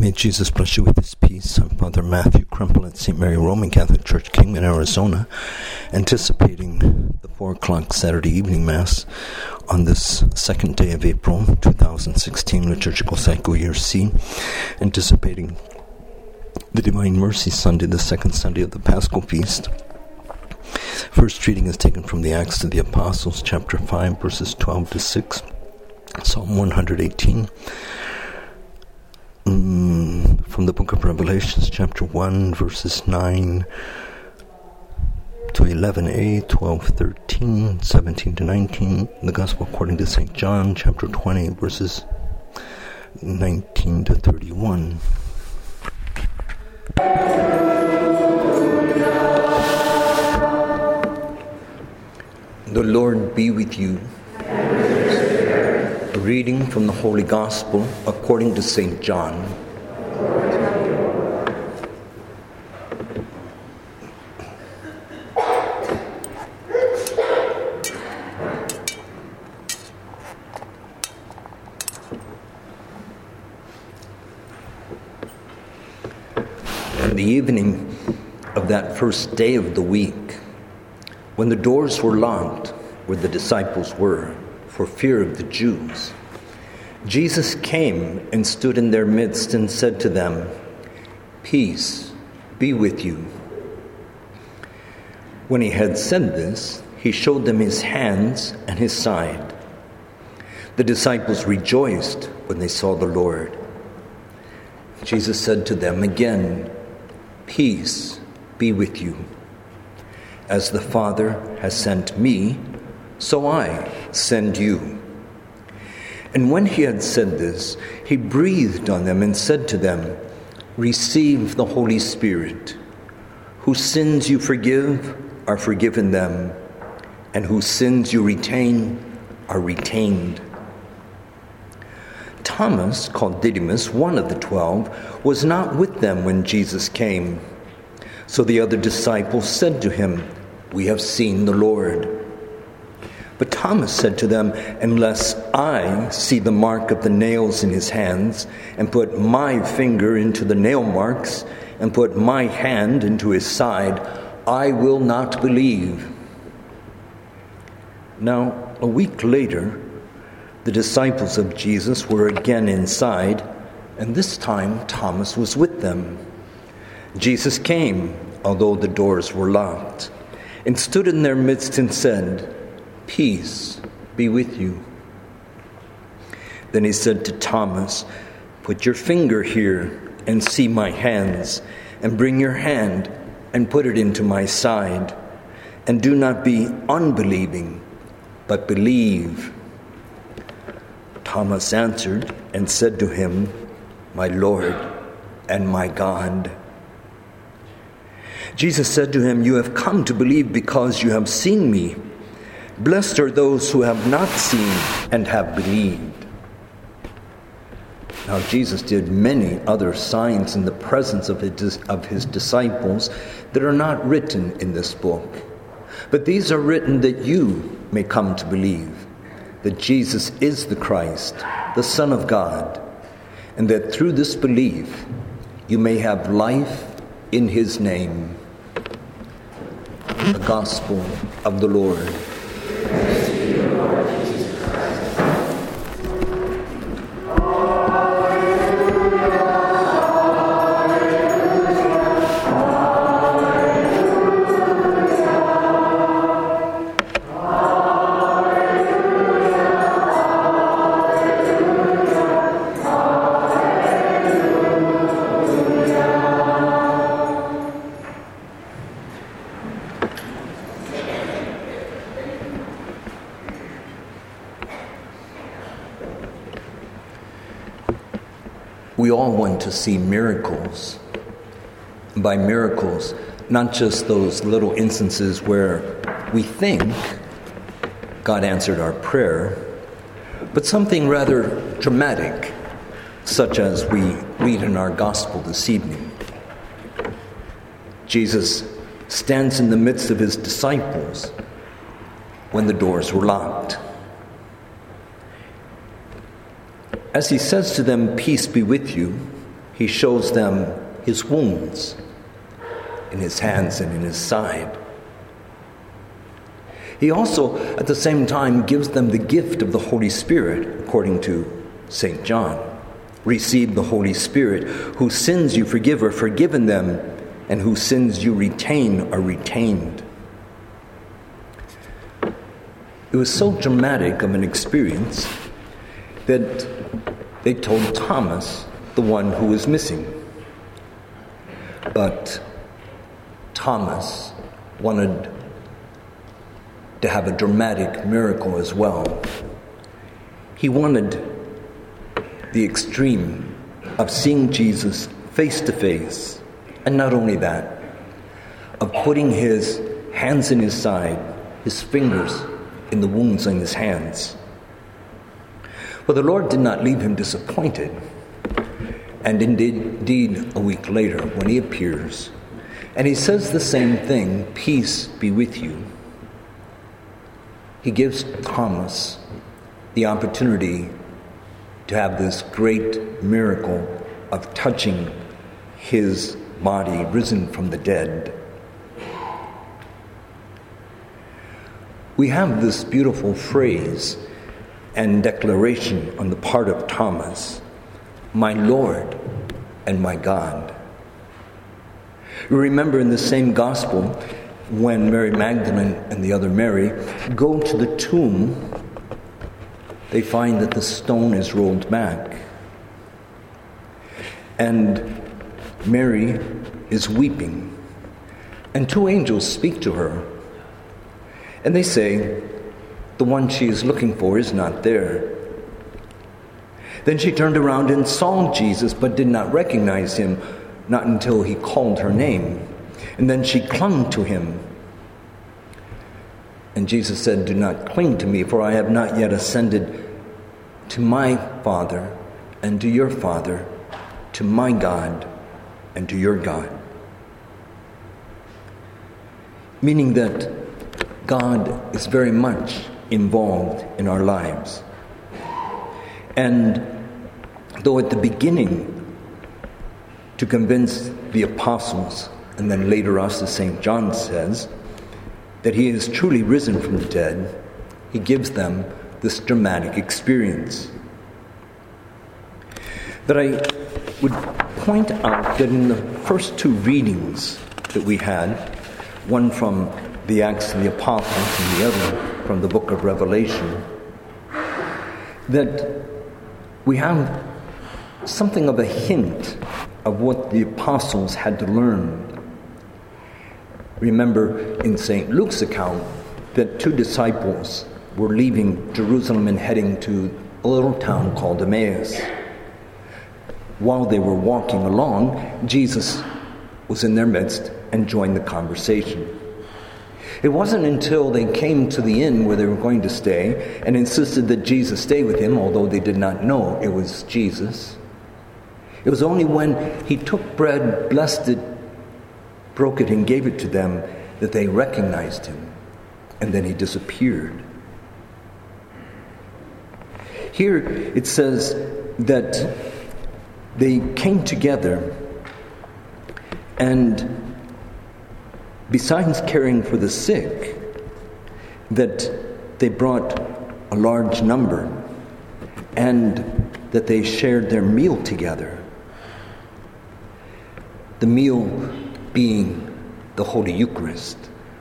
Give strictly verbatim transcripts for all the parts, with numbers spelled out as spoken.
May Jesus bless you with his peace. I'm Father Matthew Crumple at Saint Mary Roman Catholic Church, Kingman, Arizona, anticipating the four o'clock Saturday evening Mass on this second day of April, two thousand sixteen, Liturgical Cycle Year C, anticipating the Divine Mercy Sunday, the second Sunday of the Paschal Feast. First reading is taken from the Acts of the Apostles, chapter five, verses twelve to six, Psalm one hundred eighteen. Mm, from the book of Revelations, chapter one, verses nine to eleven a, twelve, thirteen, seventeen to nineteen. The Gospel according to Saint John, chapter twenty, verses nineteen to thirty-one. The Lord be with you. A reading from the Holy Gospel according to Saint John. In the evening of that first day of the week, when the doors were locked where the disciples were, for fear of the Jews, Jesus came and stood in their midst and said to them, "Peace be with you." When he had said this, he showed them his hands and his side. The disciples rejoiced when they saw the Lord. Jesus said to them again, "Peace be with you. As the Father has sent me, so I send you." And when he had said this, he breathed on them and said to them, "Receive the Holy Spirit. Whose sins you forgive are forgiven them, and whose sins you retain are retained." Thomas, called Didymus, one of the twelve, was not with them when Jesus came. So the other disciples said to him, "We have seen the Lord." But Thomas said to them, "Unless I see the mark of the nails in his hands, and put my finger into the nail marks, and put my hand into his side, I will not believe." Now, a week later, the disciples of Jesus were again inside, and this time Thomas was with them. Jesus came, although the doors were locked, and stood in their midst and said, "Peace be with you." Then he said to Thomas, "Put your finger here and see my hands, and bring your hand and put it into my side, and do not be unbelieving, but believe." Thomas answered and said to him, "My Lord and my God." Jesus said to him, "You have come to believe because you have seen me. Blessed are those who have not seen and have believed." Now Jesus did many other signs in the presence of his, of his disciples that are not written in this book. But these are written that you may come to believe that Jesus is the Christ, the Son of God, and that through this belief you may have life in his name. The Gospel of the Lord. We all want to see miracles. By miracles, not just those little instances where we think God answered our prayer, but something rather dramatic, such as we read in our gospel this evening. Jesus stands in the midst of his disciples when the doors were locked. As he says to them, "Peace be with you," he shows them his wounds in his hands and in his side. He also, at the same time, gives them the gift of the Holy Spirit, according to Saint John. Receive the Holy Spirit, whose sins you forgive are forgiven them, and whose sins you retain are retained. It was so dramatic of an experience that they told Thomas, the one who was missing. But Thomas wanted to have a dramatic miracle as well. He wanted the extreme of seeing Jesus face to face, and not only that, of putting his hands in his side, his fingers in the wounds on his hands. But the Lord did not leave him disappointed. And indeed, a week later, when he appears, and he says the same thing, peace be with you, he gives Thomas the opportunity to have this great miracle of touching his body risen from the dead. We have this beautiful phrase and declaration on the part of Thomas, my Lord and my God. You remember in the same gospel, when Mary Magdalene and the other Mary go to the tomb, they find that the stone is rolled back. And Mary is weeping. And two angels speak to her. And they say, the one she is looking for is not there. Then she turned around and saw Jesus, but did not recognize him, not until he called her name. And then she clung to him. And Jesus said, do not cling to me, for I have not yet ascended to my Father and to your Father, to my God and to your God. Meaning that God is very much involved in our lives. And though at the beginning, to convince the apostles, and then later us, as Saint John says, that he is truly risen from the dead, he gives them this dramatic experience. That I would point out that in the first two readings that we had, one from the Acts of the Apostles and the other from the book of Revelation, that we have something of a hint of what the apostles had to learn. Remember in Saint Luke's account that two disciples were leaving Jerusalem and heading to a little town called Emmaus. While they were walking along, Jesus was in their midst and joined the conversation. It wasn't until they came to the inn where they were going to stay and insisted that Jesus stay with him, although they did not know it was Jesus. It was only when he took bread, blessed it, broke it, and gave it to them that they recognized him. And then he disappeared. Here it says that they came together, and besides caring for the sick, that they brought a large number and that they shared their meal together. The meal being the Holy Eucharist.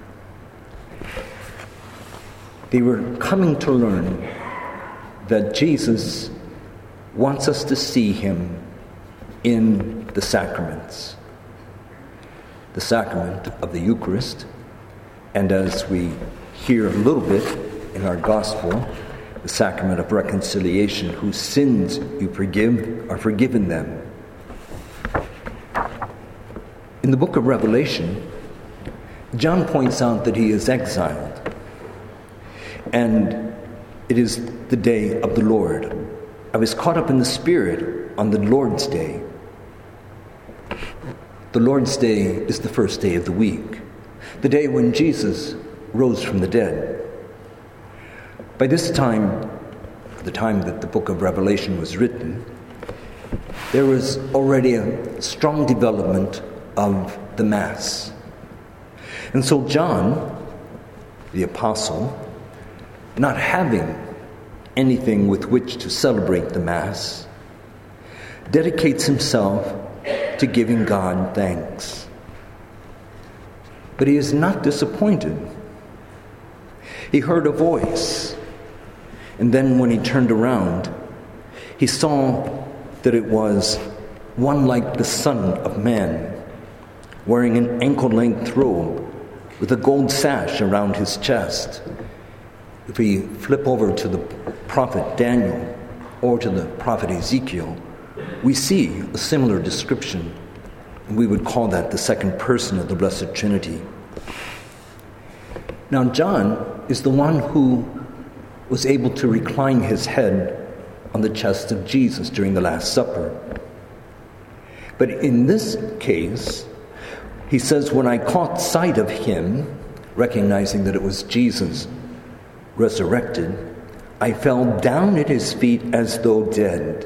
They were coming to learn that Jesus wants us to see him in the sacraments. The sacrament of the Eucharist, and as we hear a little bit in our gospel, the sacrament of reconciliation, whose sins you forgive are forgiven them. In the book of Revelation, John points out that he is exiled, and it is the day of the Lord. I was caught up in the Spirit on the Lord's Day. The Lord's Day is the first day of the week, the day when Jesus rose from the dead. By this time, the time that the book of Revelation was written, there was already a strong development of the Mass. And so John, the apostle, not having anything with which to celebrate the Mass, dedicates himself to giving God thanks. But he is not disappointed. He heard a voice, and then when he turned around, he saw that it was one like the Son of Man, wearing an ankle-length robe with a gold sash around his chest. If we flip over to the prophet Daniel or to the prophet Ezekiel, we see a similar description. We would call that the second person of the Blessed Trinity. Now, John is the one who was able to recline his head on the chest of Jesus during the Last Supper. But in this case, he says, when I caught sight of him, recognizing that it was Jesus resurrected, I fell down at his feet as though dead.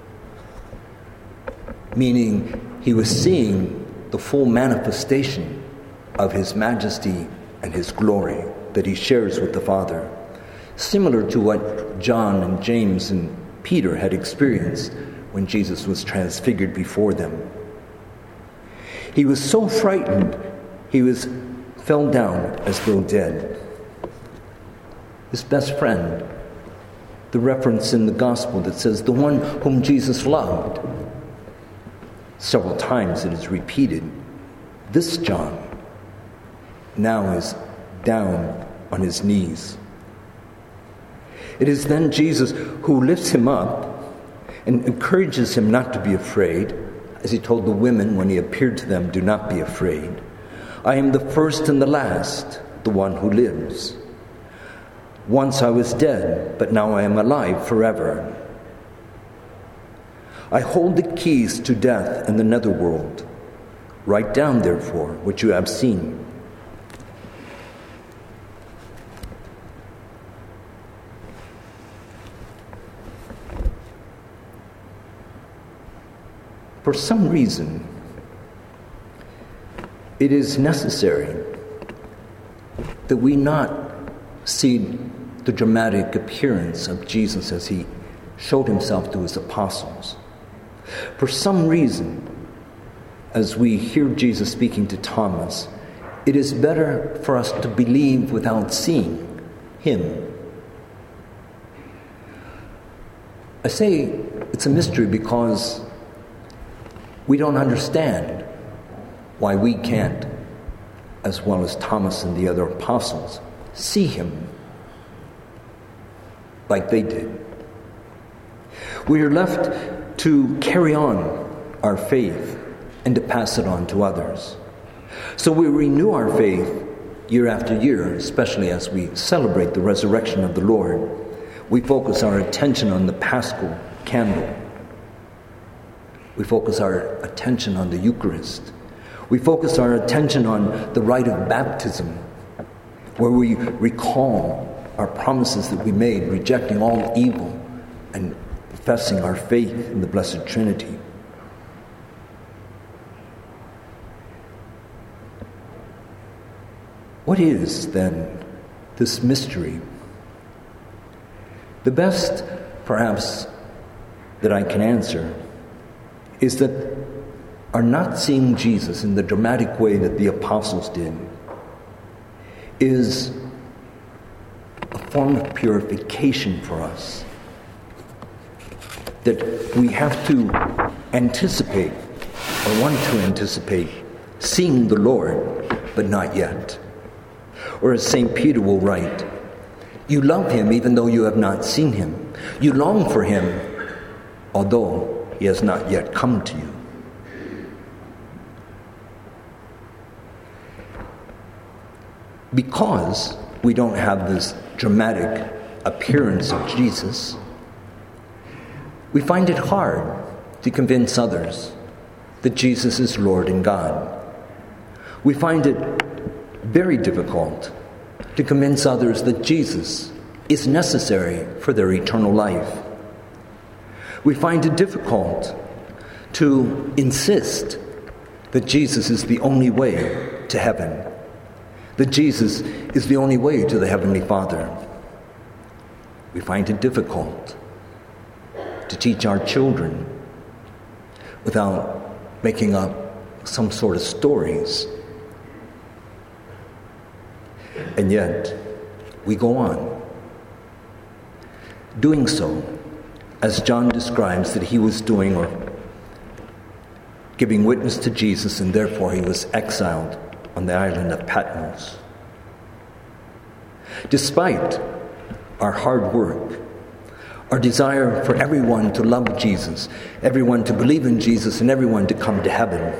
Meaning he was seeing the full manifestation of his majesty and his glory that he shares with the Father, similar to what John and James and Peter had experienced when Jesus was transfigured before them. He was so frightened, he was fell down as though dead. His best friend, the reference in the gospel that says, the one whom Jesus loved, several times it is repeated. This John now is down on his knees. It is then Jesus who lifts him up and encourages him not to be afraid, as he told the women when he appeared to them, do not be afraid. I am the first and the last, the one who lives. Once I was dead, but now I am alive forever. I hold the keys to death and the netherworld. Write down, therefore, what you have seen. For some reason, it is necessary that we not see the dramatic appearance of Jesus as he showed himself to his apostles. For some reason, as we hear Jesus speaking to Thomas, it is better for us to believe without seeing him. I say it's a mystery because we don't understand why we can't, as well as Thomas and the other apostles, see him like they did. We are left to carry on our faith and to pass it on to others. So we renew our faith year after year, especially as we celebrate the resurrection of the Lord. We focus our attention on the Paschal candle. We focus our attention on the Eucharist. We focus our attention on the rite of baptism, where we recall our promises that we made, rejecting all evil and professing our faith in the Blessed Trinity. What is, then, this mystery? The best, perhaps, that I can answer is that our not seeing Jesus in the dramatic way that the apostles did is a form of purification for us. That we have to anticipate, or want to anticipate, seeing the Lord, but not yet. Or as Saint Peter will write, you love him even though you have not seen him. You long for him, although he has not yet come to you. Because we don't have this dramatic appearance of Jesus, we find it hard to convince others that Jesus is Lord and God. We find it very difficult to convince others that Jesus is necessary for their eternal life. We find it difficult to insist that Jesus is the only way to heaven, that Jesus is the only way to the Heavenly Father. We find it difficult to teach our children without making up some sort of stories. And yet, we go on, doing so as John describes that he was doing, or giving witness to Jesus, and therefore he was exiled on the island of Patmos. Despite our hard work, our desire for everyone to love Jesus, everyone to believe in Jesus, and everyone to come to heaven,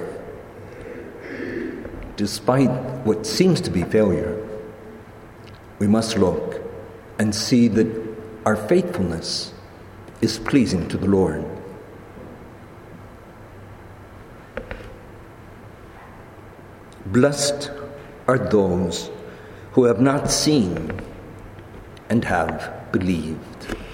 despite what seems to be failure, we must look and see that our faithfulness is pleasing to the Lord. Blessed are those who have not seen and have believed.